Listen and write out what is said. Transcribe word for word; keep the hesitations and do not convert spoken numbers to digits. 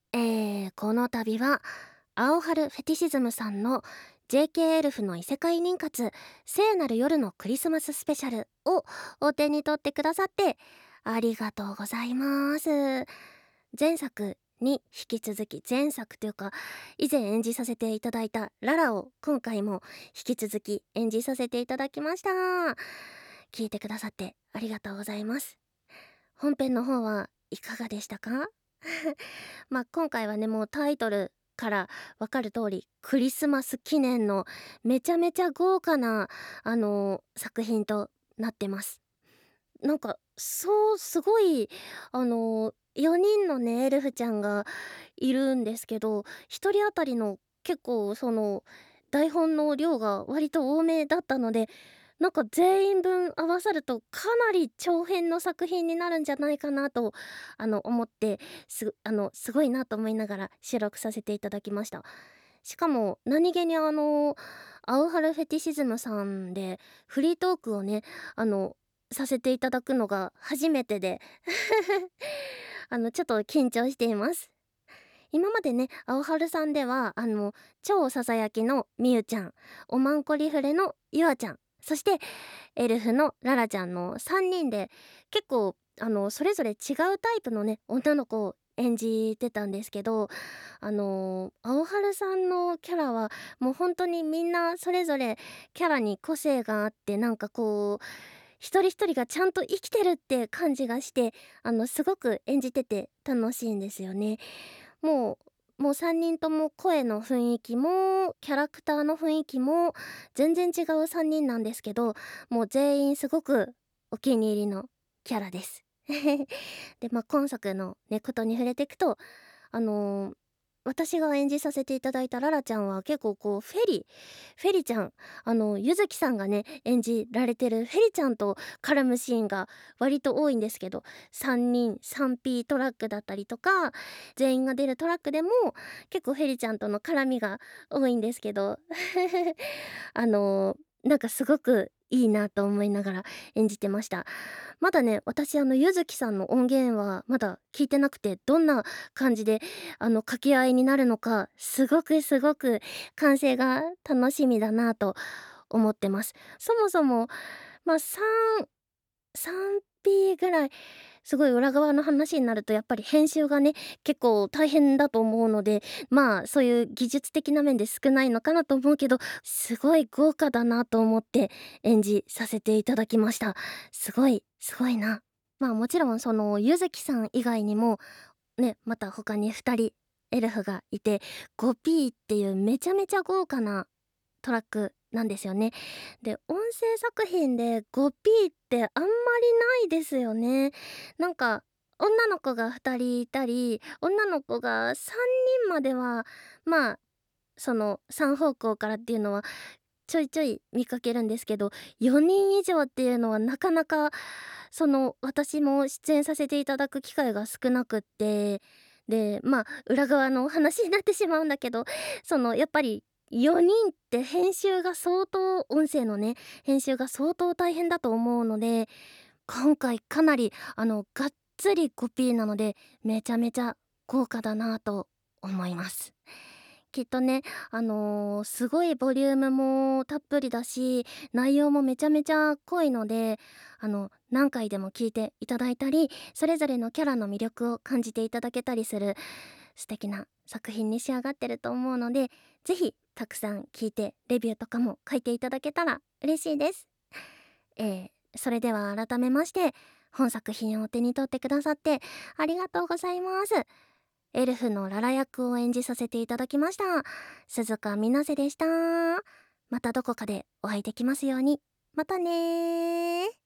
えー、この度は青春フェティシズムさんの ジェーケー エルフの異世界妊活聖なる夜のクリスマススペシャルをお手に取ってくださってありがとうございます。前作に引き続き、前作というか以前演じさせていただいたララを今回も引き続き演じさせていただきました。聞いてくださってありがとうございます。本編の方はいかがでしたか？まあ今回はね、もうタイトルからわかる通りクリスマス記念のめちゃめちゃ豪華なあのー作品となってます。なんかそうすごいあのー、よにんのねエルフちゃんがいるんですけど、ひとり当たりの結構その台本の量が割と多めだったので、なんか全員分合わさるとかなり長編の作品になるんじゃないかなとあの思って、すあのすごいなと思いながら収録させていただきました。しかも何気にあのアウハルフェティシズムさんでフリートークをねあのさせていただくのが初めてであのちょっと緊張しています。今までね、青春さんでは、あの、超ささやきのみゆちゃん、おまんこリフレのゆあちゃん、そしてエルフのララちゃんのさんにんで、結構、あの、それぞれ違うタイプのね、女の子を演じてたんですけど、あの青春さんのキャラはもう本当にみんなそれぞれキャラに個性があって、なんかこう一人一人がちゃんと生きてるって感じがして、あのすごく演じてて楽しいんですよね。もうもうさんにんとも声の雰囲気もキャラクターの雰囲気も全然違うさんにんなんですけど、もう全員すごくお気に入りのキャラです。で、まあ、今作のねことに触れていくと、あのー私が演じさせていただいたララちゃんは結構こうフェリフェリちゃん、あのゆずきさんがね演じられてるフェリちゃんと絡むシーンが割と多いんですけど、さんにん スリーピー トラックだったりとか全員が出るトラックでも結構フェリちゃんとの絡みが多いんですけどあのなんかすごくいいなと思いながら演じてました。まだね、私あのゆずきさんの音源はまだ聞いてなくて、どんな感じであの掛け合いになるのか、すごくすごく完成が楽しみだなと思ってます。そもそも、まあ、さん スリーピー ぐらいすごい裏側の話になるとやっぱり編集がね結構大変だと思うので、まあそういう技術的な面で少ないのかなと思うけど、すごい豪華だなと思って演じさせていただきました。すごいすごいな。まあもちろんそのゆずきさん以外にもね、また他にふたりエルフがいて ファイブピー っていうめちゃめちゃ豪華なトラックなんですよね。で、音声作品で ファイブピー ってあんまりないですよね。なんか女の子がふたりいたり女の子がさんにんまではまあそのさん方向からっていうのはちょいちょい見かけるんですけど、よにん以上っていうのはなかなかその私も出演させていただく機会が少なくって、でまあ裏側のお話になってしまうんだけど、そのやっぱりよにんって編集が相当音声のね編集が相当大変だと思うので、今回かなりあのがっつり ファイブピー なのでめちゃめちゃ豪華だなと思います。きっとね、あのーすごいボリュームもたっぷりだし内容もめちゃめちゃ濃いので、あの何回でも聞いていただいたりそれぞれのキャラの魅力を感じていただけたりする素敵な作品に仕上がってると思うので、ぜひたくさん聞いてレビューとかも書いていただけたら嬉しいです。えー、それでは改めまして本作品を手に取ってくださってありがとうございます。エルフのララ役を演じさせていただきました鈴鹿みなせでした。またどこかでお会いできますように。またねー。